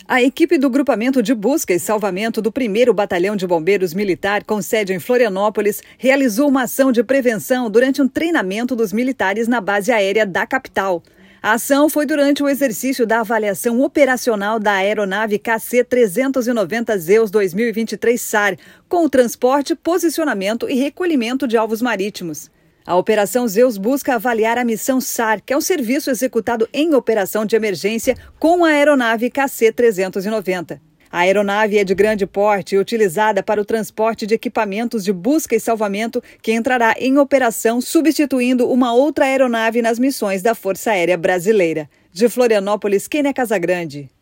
A equipe do Grupamento de Busca e Salvamento do 1º Batalhão de Bombeiros Militar, com sede em Florianópolis, realizou uma ação de prevenção durante um treinamento dos militares na base aérea da capital. A ação foi durante o exercício da avaliação operacional da aeronave KC-390 Zeus 2023 SAR, com o transporte, posicionamento e recolhimento de alvos marítimos. A Operação Zeus busca avaliar a missão SAR, que é um serviço executado em operação de emergência com a aeronave KC-390. A aeronave é de grande porte e utilizada para o transporte de equipamentos de busca e salvamento, que entrará em operação substituindo uma outra aeronave nas missões da Força Aérea Brasileira. De Florianópolis, Kênia Casagrande.